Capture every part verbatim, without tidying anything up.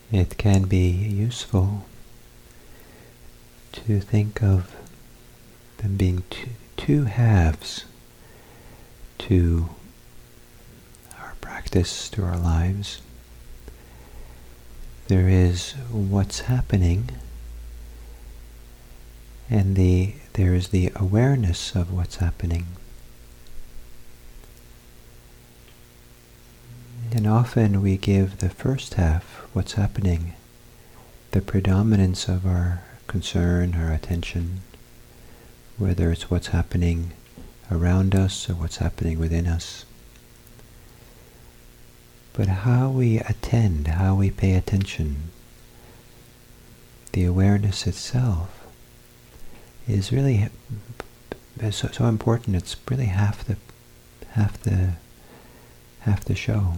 it can be useful to think of them being two, two halves to our practice, to our lives. There is what's happening, and the there is the awareness of what's happening. And often we give the first half, what's happening, the predominance of our concern, our attention, whether it's what's happening around us or what's happening within us. But how we attend, how we pay attention, the awareness itself is really so, so important. It's really half the half the half the show.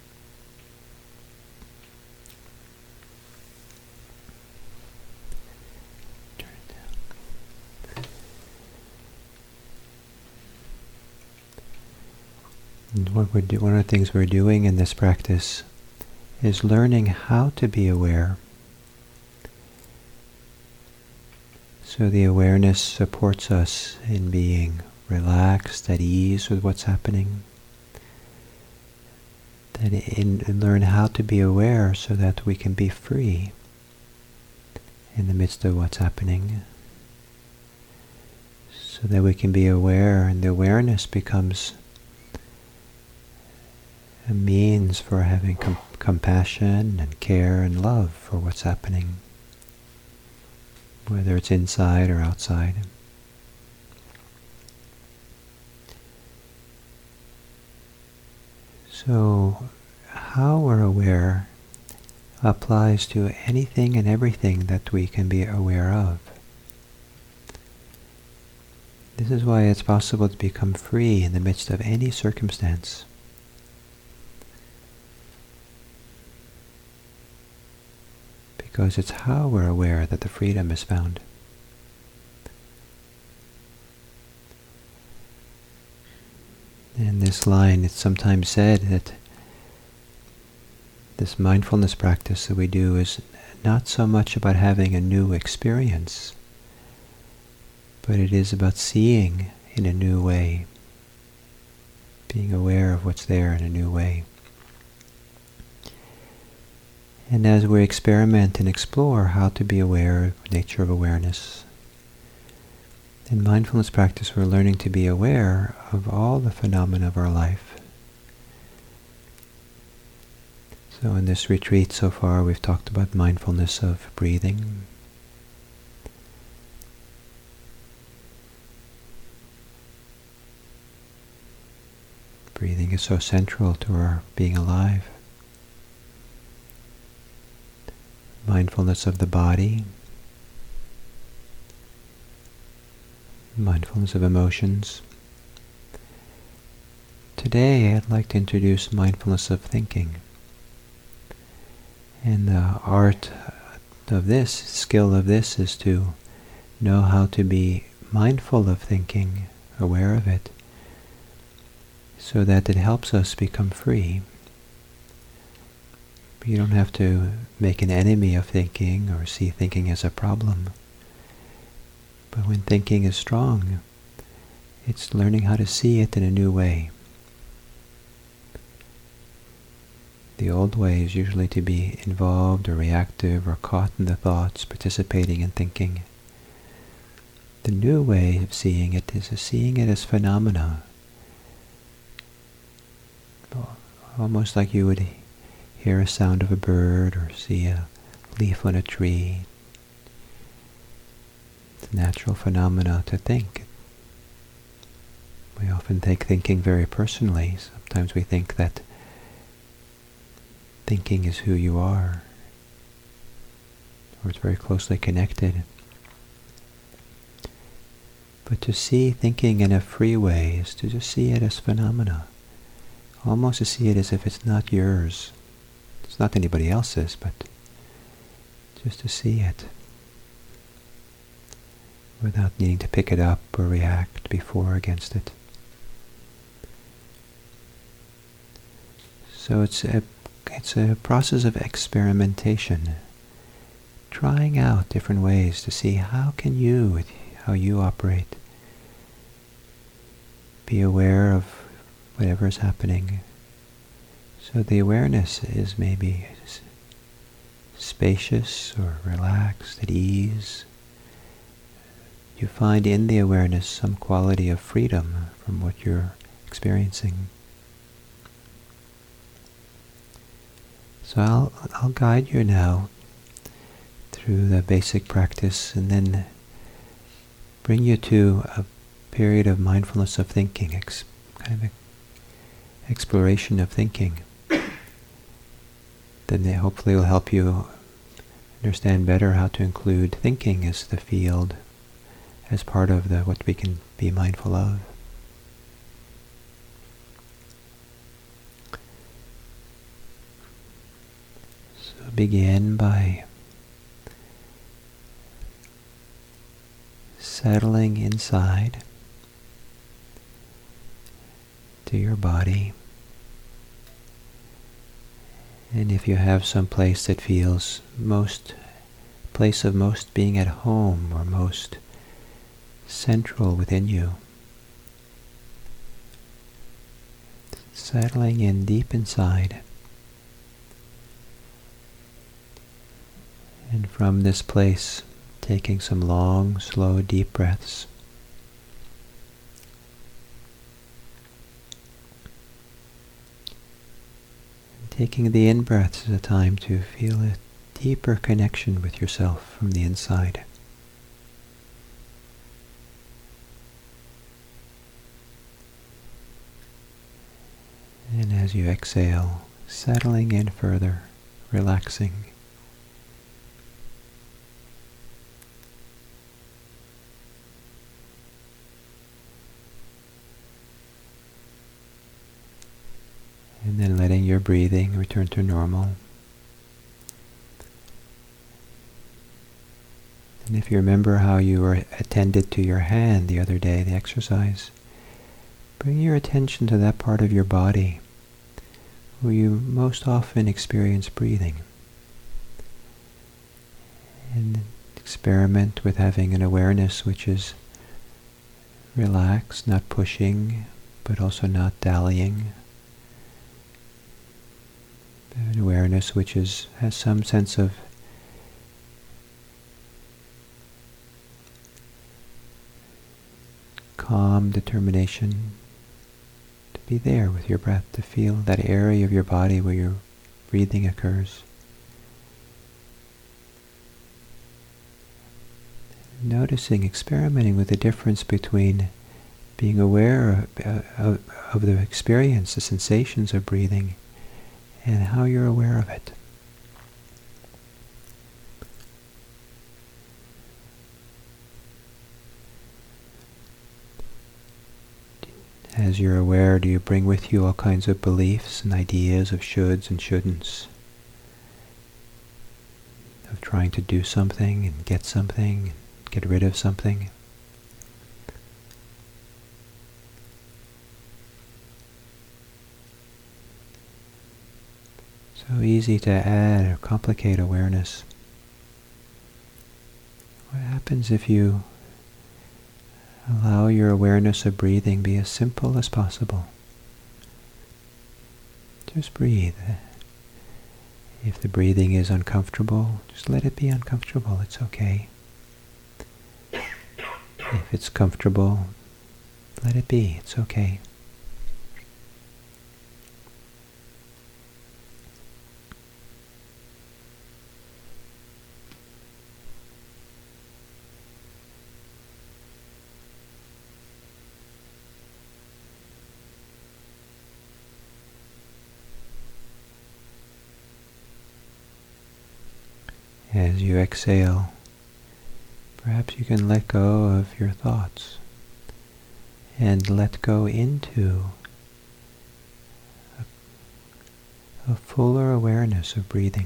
And what we're do, one of the things we're doing in this practice is learning how to be aware. So the awareness supports us in being relaxed, at ease with what's happening. That in, in learn how to be aware so that we can be free in the midst of what's happening. So that we can be aware, and the awareness becomes a means for having com- compassion and care and love for what's happening, whether it's inside or outside. So, how we're aware applies to anything and everything that we can be aware of. This is why it's possible to become free in the midst of any circumstance. Because it's how we're aware that the freedom is found. In this line, it's sometimes said that this mindfulness practice that we do is not so much about having a new experience, but it is about seeing in a new way, being aware of what's there in a new way. And as we experiment and explore how to be aware of the nature of awareness, in mindfulness practice we're learning to be aware of all the phenomena of our life. So in this retreat so far we've talked about mindfulness of breathing, breathing is so central to our being alive. Mindfulness of the body, mindfulness of emotions. Today I'd like to introduce mindfulness of thinking. And the art of this, skill of this, is to know how to be mindful of thinking, aware of it, so that it helps us become free. You don't have to make an enemy of thinking or see thinking as a problem. But when thinking is strong, it's learning how to see it in a new way. The old way is usually to be involved or reactive or caught in the thoughts, participating in thinking. The new way of seeing it is seeing it as phenomena. Almost like you would hear a sound of a bird or see a leaf on a tree. It's a natural phenomena to think. We often take thinking very personally. Sometimes we think that thinking is who you are, or it's very closely connected. But to see thinking in a free way is to just see it as phenomena. Almost to see it as if it's not yours. It's not anybody else's, but just to see it without needing to pick it up or react before or against it. So it's a, it's a process of experimentation, trying out different ways to see how can you, how you operate, be aware of whatever is happening. So the awareness is maybe spacious or relaxed, at ease. You find in the awareness some quality of freedom from what you're experiencing. So I'll, I'll guide you now through the basic practice and then bring you to a period of mindfulness of thinking, ex, kind of exploration of thinking. Then they hopefully will help you understand better how to include thinking as the field, as part of the what we can be mindful of. So begin by settling inside to your body. And if you have some place that feels most, place of most being at home or most central within you, settling in deep inside. And from this place, taking some long, slow, deep breaths. Taking the in-breaths as a time to feel a deeper connection with yourself from the inside. And as you exhale, settling in further, relaxing. And then letting your breathing return to normal. And if you remember how you were attended to your hand the other day, the exercise, bring your attention to that part of your body where you most often experience breathing. And experiment with having an awareness which is relaxed, not pushing, but also not dallying. An awareness which is has some sense of calm determination to be there with your breath, to feel that area of your body where your breathing occurs. Noticing, experimenting with the difference between being aware of, uh, of, of the experience, the sensations of breathing, and how you're aware of it. As you're aware, do you bring with you all kinds of beliefs and ideas of shoulds and shouldn'ts? Of trying to do something and get something, and get rid of something? So easy to add or complicate awareness. What happens if you allow your awareness of breathing be as simple as possible? Just breathe. If the breathing is uncomfortable, just let it be uncomfortable. It's okay. If it's comfortable, let it be. It's okay. As you exhale, perhaps you can let go of your thoughts and let go into a, a fuller awareness of breathing.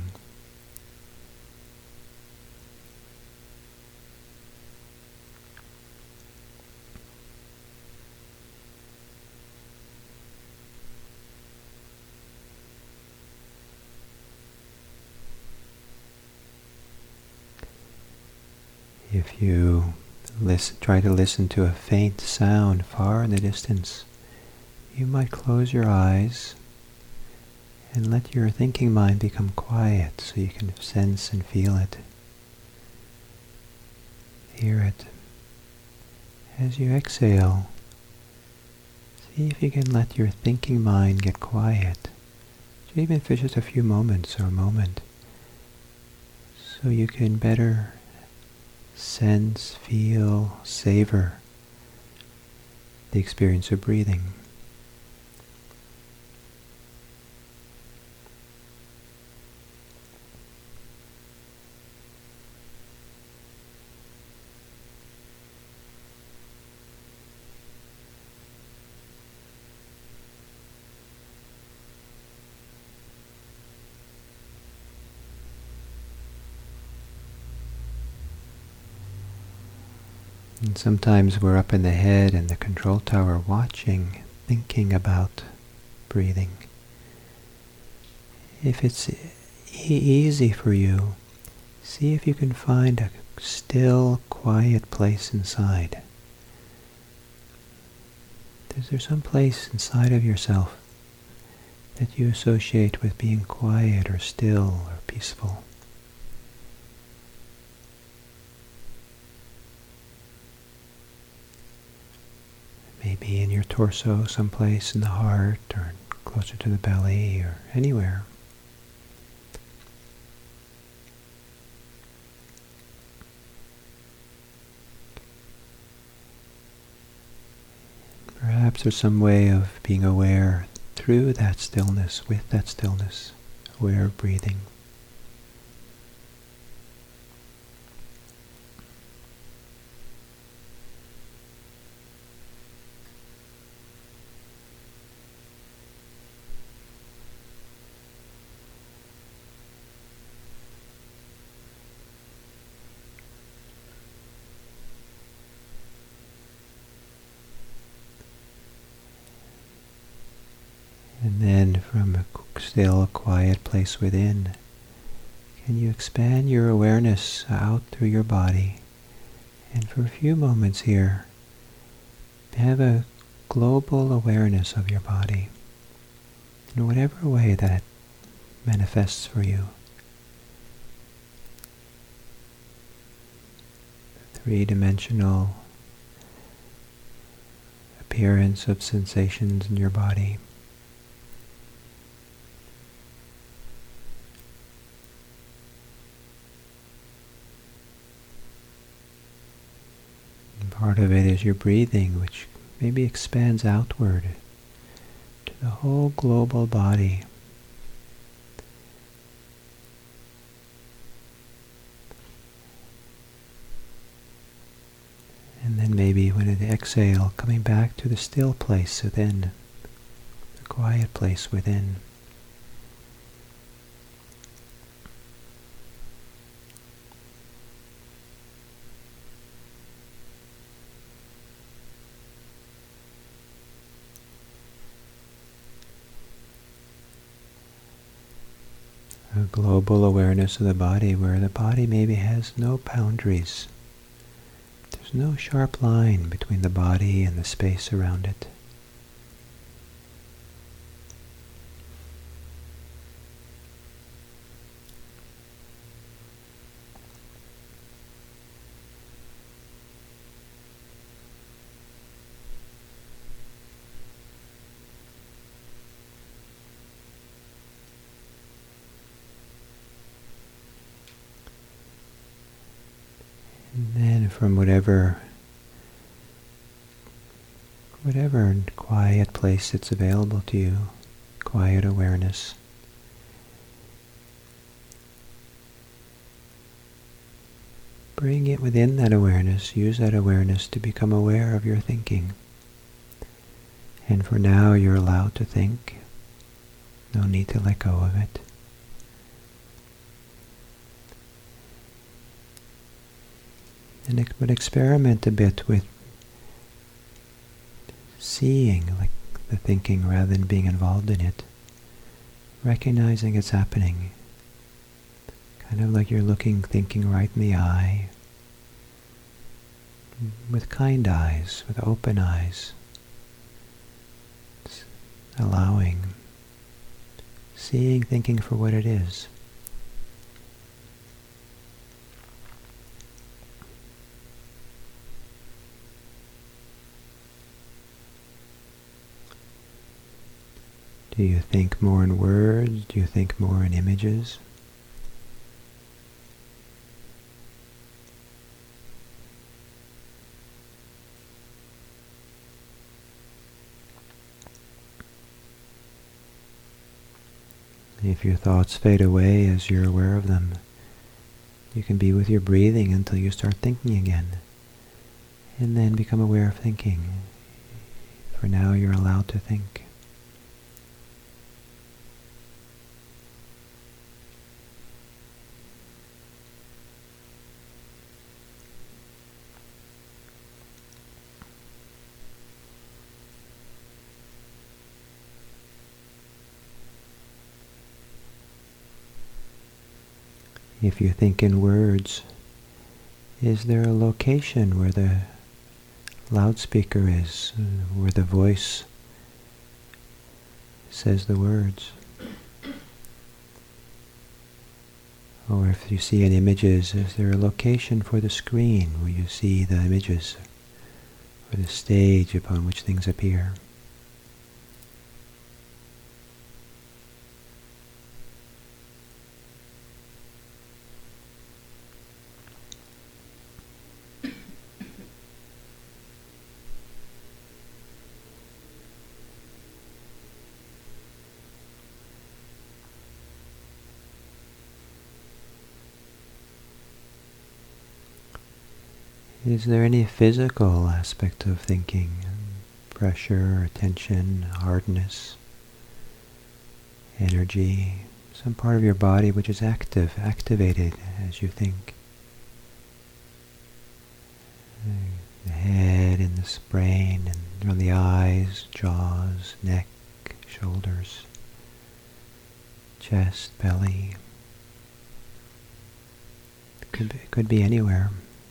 If you listen, try to listen to a faint sound far in the distance, you might close your eyes and let your thinking mind become quiet so you can sense and feel it, hear it. As you exhale, see if you can let your thinking mind get quiet, even for just a few moments or a moment, so you can better sense, feel, savor the experience of breathing. And sometimes we're up in the head in the control tower watching, thinking about breathing. If it's e- easy for you, see if you can find a still, quiet place inside. Is there some place inside of yourself that you associate with being quiet or still or peaceful? Maybe in your torso, someplace in the heart, or closer to the belly, or anywhere. Perhaps there's some way of being aware through that stillness, with that stillness, aware of breathing. And then from a still, quiet place within, can you expand your awareness out through your body, and for a few moments here, have a global awareness of your body, in whatever way that manifests for you. The three-dimensional appearance of sensations in your body. Part of it is your breathing, which maybe expands outward to the whole global body. And then maybe when it exhale, coming back to the still place within, the quiet place within. A global awareness of the body, where the body maybe has no boundaries. There's no sharp line between the body and the space around it. And then from whatever whatever quiet place that's available to you, quiet awareness, bring it within that awareness, use that awareness to become aware of your thinking. And for now you're allowed to think, no need to let go of it. And ex- but experiment a bit with seeing like the thinking rather than being involved in it, recognizing it's happening, kind of like you're looking, thinking right in the eye, with kind eyes, with open eyes, allowing, seeing thinking for what it is. Do you think more in words? Do you think more in images? If your thoughts fade away as you're aware of them, you can be with your breathing until you start thinking again, and then become aware of thinking. For now, you're allowed to think. If you think in words, is there a location where the loudspeaker is, where the voice says the words? Or if you see in images, is there a location for the screen where you see the images, or the stage upon which things appear? Is there any physical aspect of thinking? Pressure, tension, hardness, energy, some part of your body which is active, activated as you think? The head and the brain, and on the eyes, jaws, neck, shoulders, chest, belly. It could be, it could be anywhere.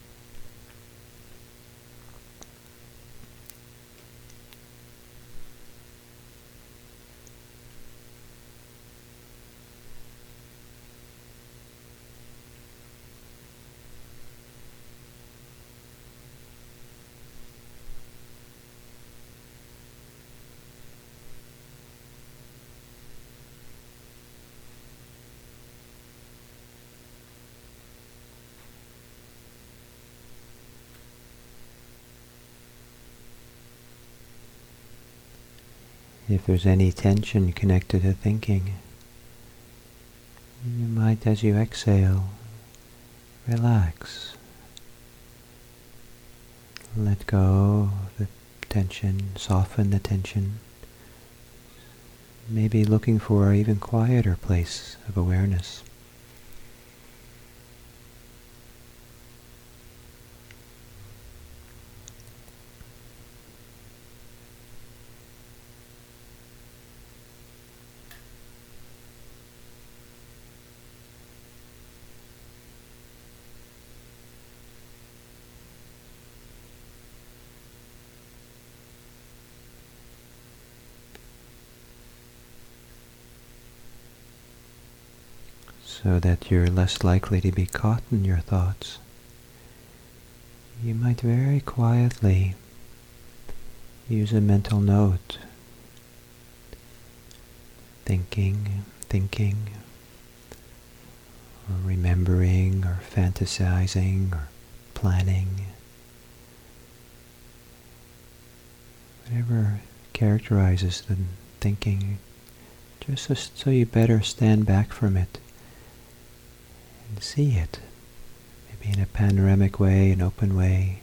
If there's any tension connected to thinking, you might, as you exhale, relax. Let go of the tension, soften the tension. Maybe looking for an even quieter place of awareness. So that you're less likely to be caught in your thoughts, you might very quietly use a mental note, thinking, thinking, or remembering, or fantasizing, or planning, whatever characterizes the thinking, just so, so you better stand back from it and see it, maybe in a panoramic way, an open way.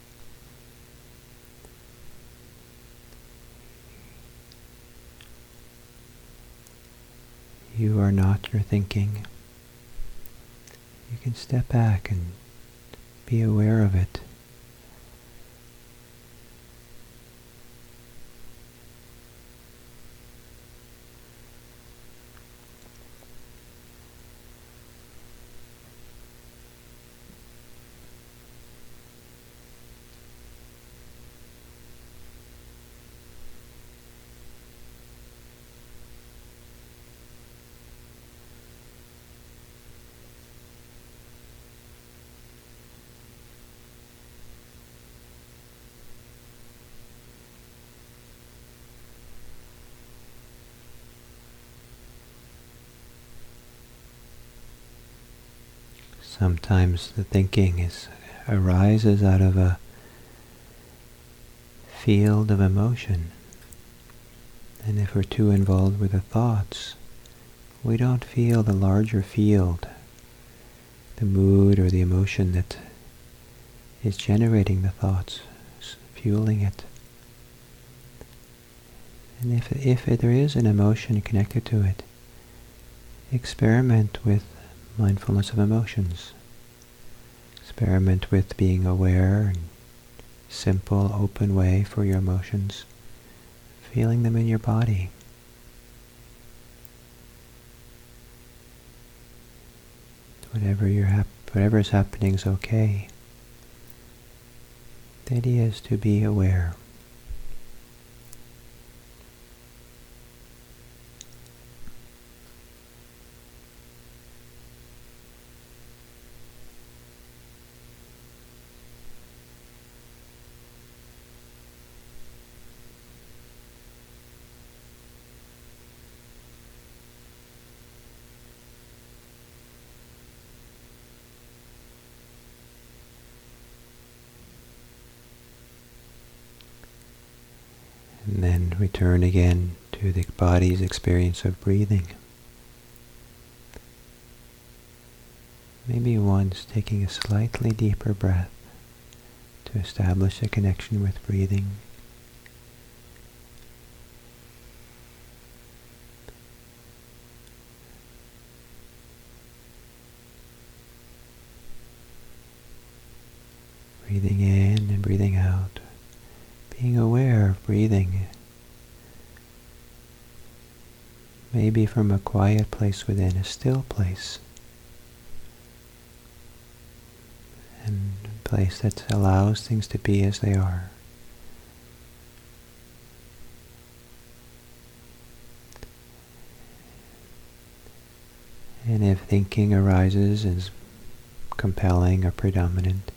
You are not your thinking. You can step back and be aware of it. Sometimes the thinking is arises out of a field of emotion, and if we're too involved with the thoughts, we don't feel the larger field, the mood or the emotion that is generating the thoughts, fueling it. And if, if there is an emotion connected to it, experiment with mindfulness of emotions. Experiment with being aware in simple, open way for your emotions, feeling them in your body. Whatever you're hap- whatever is happening is okay. The idea is to be aware. And then return again to the body's experience of breathing. Maybe once taking a slightly deeper breath to establish a connection with breathing. Breathing in and breathing out. Being aware of breathing, maybe from a quiet place within, a still place, and a place that allows things to be as they are. And if thinking arises as compelling or predominant,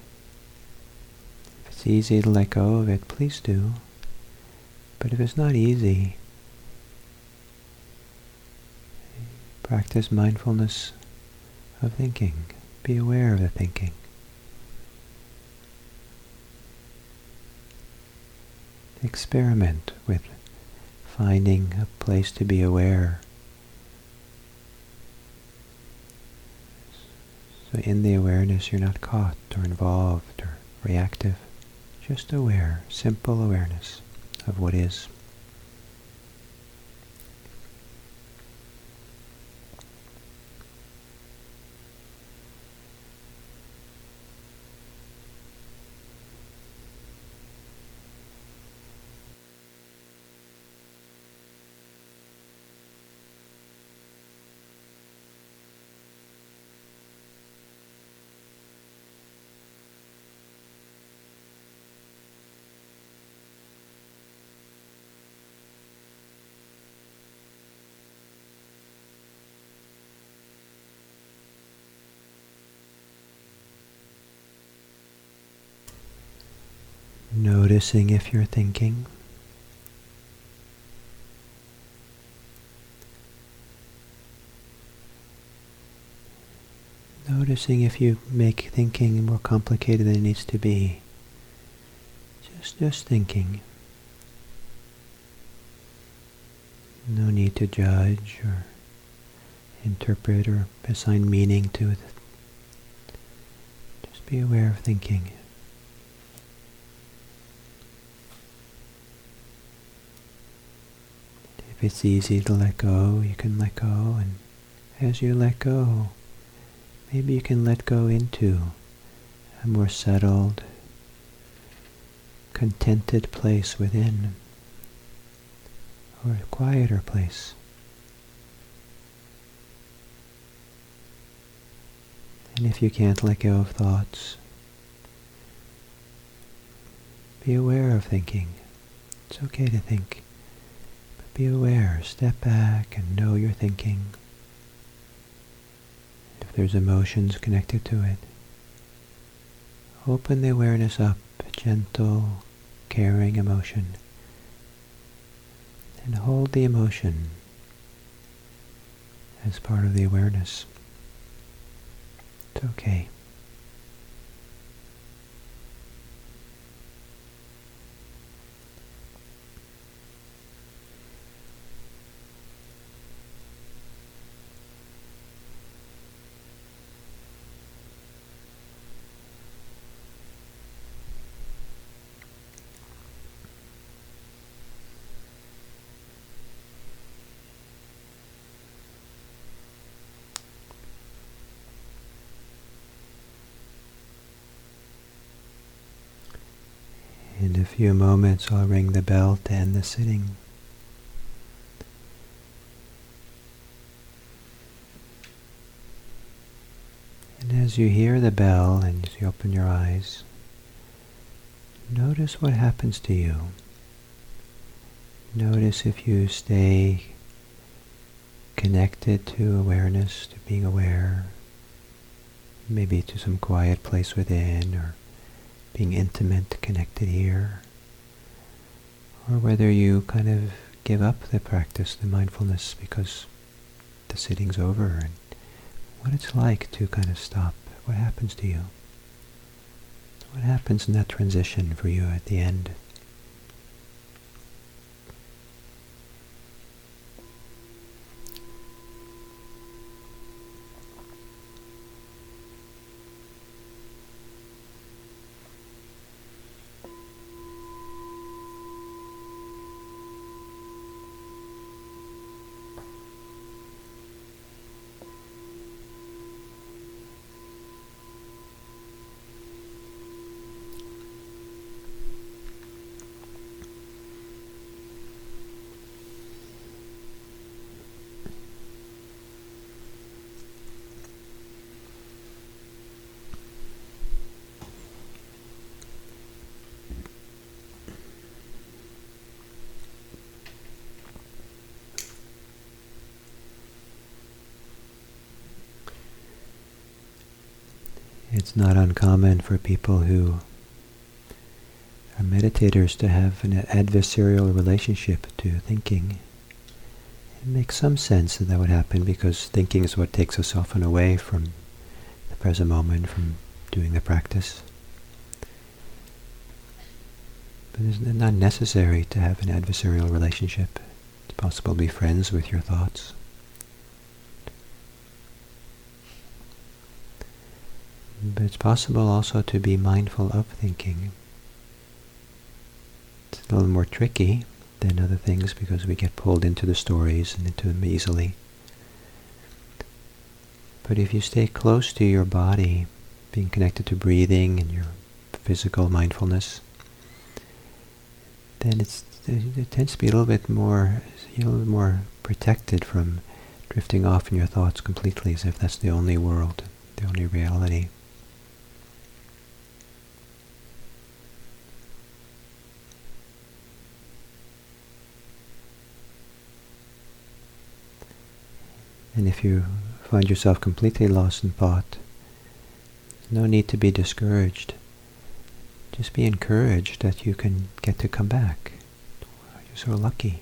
it's easy to let go of it, please do. But if it's not easy, practice mindfulness of thinking. Be aware of the thinking. Experiment with finding a place to be aware. So in the awareness you're not caught or involved or reactive. Just aware, simple awareness of what is. Noticing if you're thinking. Noticing if you make thinking more complicated than it needs to be. Just, just thinking. No need to judge or interpret or assign meaning to it. Just be aware of thinking. If it's easy to let go, you can let go, and as you let go, maybe you can let go into a more settled, contented place within, or a quieter place. And if you can't let go of thoughts, be aware of thinking. It's okay to think. Be aware, step back and know you're thinking. If there's emotions connected to it, open the awareness up, gentle, caring emotion, and hold the emotion as part of the awareness. It's okay. In a few moments, I'll ring the bell to end the sitting. And as you hear the bell and as you open your eyes, notice what happens to you. Notice if you stay connected to awareness, to being aware, maybe to some quiet place within, or being intimate, connected here, or whether you kind of give up the practice, the mindfulness, because the sitting's over, and what it's like to kind of stop. What happens to you? What happens in that transition for you at the end? It's not uncommon for people who are meditators to have an adversarial relationship to thinking. It makes some sense that that would happen because thinking is what takes us often away from the present moment, from doing the practice. But it's not necessary to have an adversarial relationship. It's possible to be friends with your thoughts. But it's possible also to be mindful of thinking. It's a little more tricky than other things because we get pulled into the stories and into them easily. But if you stay close to your body, being connected to breathing and your physical mindfulness, then it's, it tends to be a little bit more, you know, a little more protected from drifting off in your thoughts completely, as if that's the only world, the only reality. And if you find yourself completely lost in thought, no need to be discouraged. Just be encouraged that you can get to come back. You're so lucky.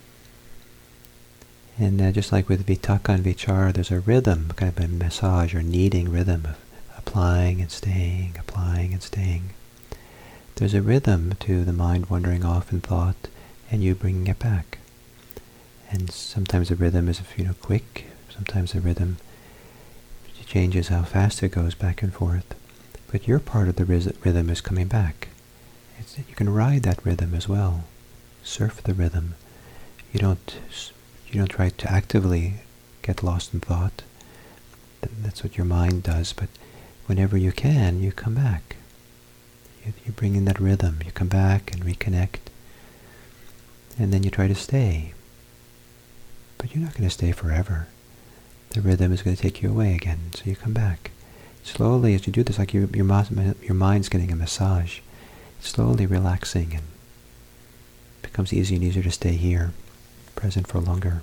And uh, just like with Vitakka and Vichara, there's a rhythm, kind of a massage or kneading rhythm of applying and staying, applying and staying. There's a rhythm to the mind wandering off in thought and you bringing it back. And sometimes the rhythm is, you know, quick. Sometimes the rhythm changes how fast it goes back and forth. But your part of the rhythm is coming back. It's, you can ride that rhythm as well. Surf the rhythm. You don't, you don't try to actively get lost in thought. That's what your mind does. But whenever you can, you come back. You, you bring in that rhythm. You come back and reconnect. And then you try to stay. But you're not going to stay forever. The rhythm is going to take you away again, so you come back. Slowly, as you do this, like your, your, your mind's getting a massage, slowly relaxing, and it becomes easier and easier to stay here, present for longer.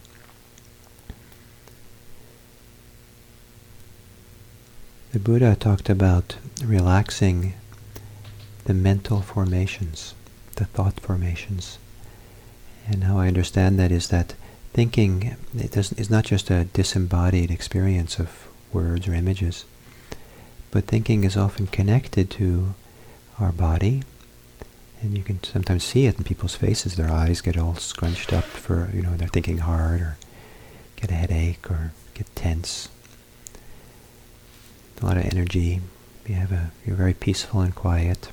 The Buddha talked about relaxing the mental formations, the thought formations. And how I understand that is that thinking it doesn't, is not just a disembodied experience of words or images. but thinking is often connected to our body, and you can sometimes see it in people's faces. Their eyes get all scrunched up for, you know, they're thinking hard, or get a headache, or get tense. A lot of energy. You have a, you're very peaceful and quiet.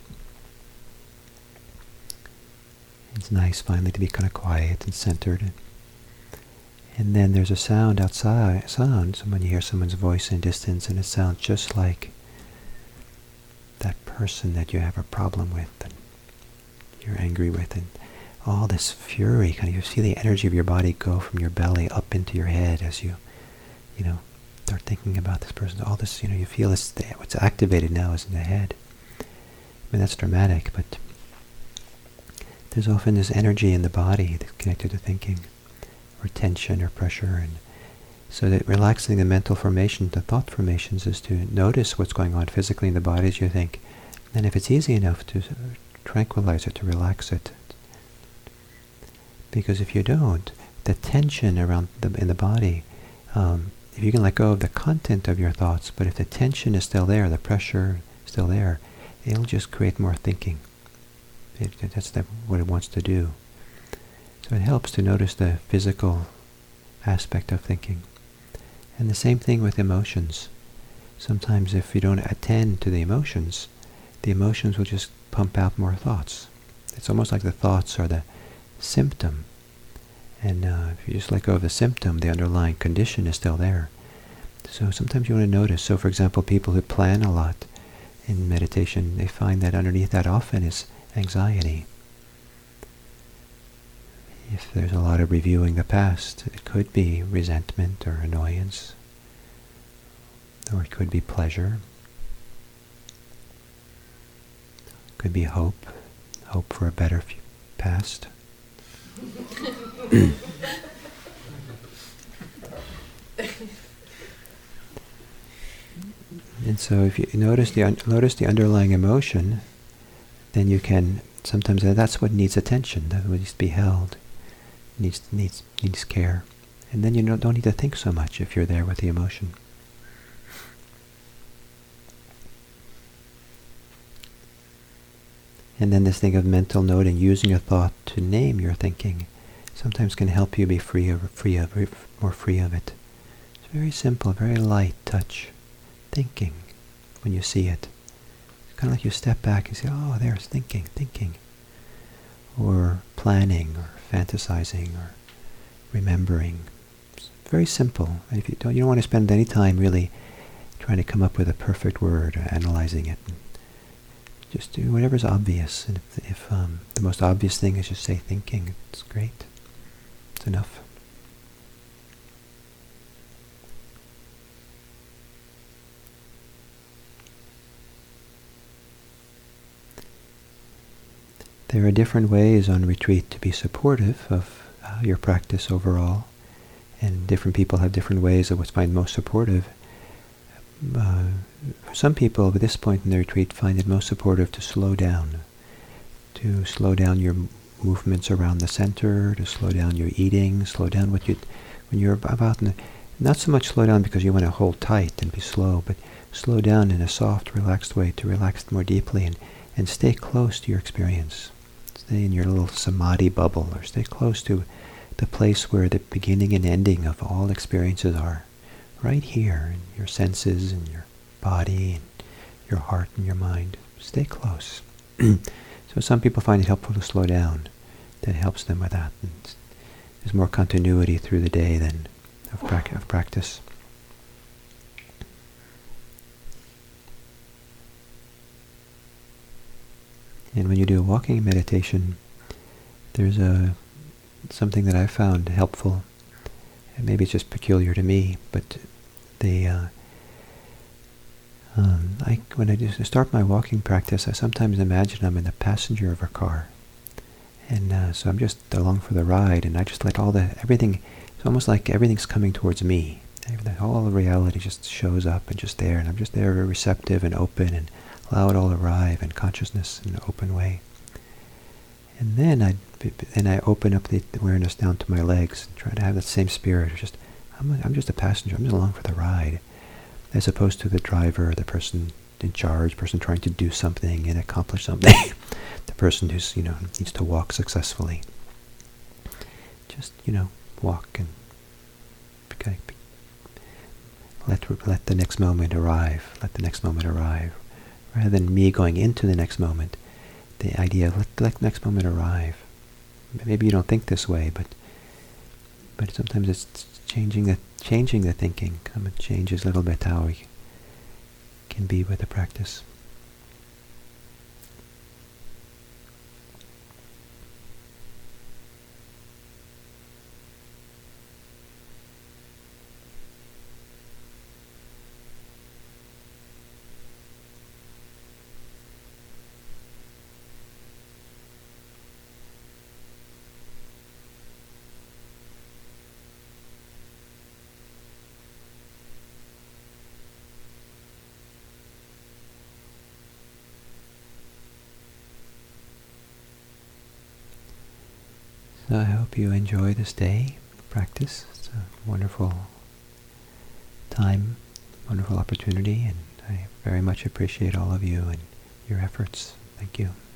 It's nice finally to be kind of quiet and centered. And then there's a sound outside, sound, so when you hear someone's voice in distance, and it sounds just like that person that you have a problem with, and you're angry with, and all this fury, kind of, you see the energy of your body go from your belly up into your head as you, you know, start thinking about this person. All this, you know, you feel it's, what's activated now is in the head. I mean, that's dramatic, but there's often this energy in the body that's connected to thinking, or tension, or pressure, and so that relaxing the mental formation, the thought formations, is to notice what's going on physically in the body as you think, and if it's easy enough, to tranquilize it, to relax it. Because if you don't, the tension around the, in the body, um, if you can let go of the content of your thoughts, but if the tension is still there, the pressure is still there, it'll just create more thinking. It, that's the, what it wants to do. So it helps to notice the physical aspect of thinking. And the same thing with emotions. Sometimes if you don't attend to the emotions, the emotions will just pump out more thoughts. It's almost like the thoughts are the symptom. And uh, if you just let go of the symptom, the underlying condition is still there. So sometimes you want to notice. So for example, people who plan a lot in meditation, they find that underneath that often is anxiety. If there's a lot of reviewing the past, it could be resentment or annoyance, or it could be pleasure. It could be hope, hope for a better f- past. And so if you notice the un- notice the underlying emotion, then you can sometimes uh, that's what needs attention. That what needs to be held, needs needs needs care, and then you don't, don't need to think so much if you're there with the emotion. And then this thing of mental noting, using a thought to name your thinking, sometimes can help you be free of free of more free of it. It's very simple, very light touch, thinking when you see it. Kind of like you step back and say, oh, there's thinking, thinking. Or planning, or fantasizing, or remembering. It's very simple. And if you don't, you don't want to spend any time really trying to come up with a perfect word or analyzing it. Just do whatever's obvious. And if, if um, the most obvious thing is just say thinking, it's great. It's enough. There are different ways on retreat to be supportive of uh, your practice overall, and different people have different ways of what's find most supportive. Uh, some people at this point in the retreat find it most supportive to slow down, to slow down your movements around the center, to slow down your eating, slow down what you, when you're about, in the, not so much slow down because you want to hold tight and be slow, but slow down in a soft, relaxed way, to relax more deeply and, and stay close to your experience. Stay in your little samadhi bubble, or stay close to the place where the beginning and ending of all experiences are. Right here, in your senses and your body and your heart and your mind. Stay close. So some people find it helpful to slow down. That helps them with that. And there's more continuity through the day than of, pra- of practice. And when you do walking meditation, there's a something that I found helpful, and maybe it's just peculiar to me, but the uh, um, I when I just start my walking practice, I sometimes imagine I'm in the passenger of a car, and uh, so I'm just along for the ride, and I just let all the everything. It's almost like everything's coming towards me. Everything, all the reality just shows up and just there, and I'm just there, very receptive and open, and allow it all to arrive in consciousness in an open way. And then I then I open up the awareness down to my legs and try to have that same spirit. Just I'm a, I'm just a passenger. I'm just along for the ride, as opposed to the driver, the person in charge, person trying to do something and accomplish something, the person who's, you know, needs to walk successfully. Just, you know, walk and okay, let let the next moment arrive. Let the next moment arrive, rather than me going into the next moment. The idea of let, let the next moment arrive. Maybe you don't think this way, but but sometimes it's changing the changing the thinking. Come and changes a little bit how we can be with the practice. So I hope you enjoy this day practice. It's a wonderful time, wonderful opportunity, and I very much appreciate all of you and your efforts. Thank you.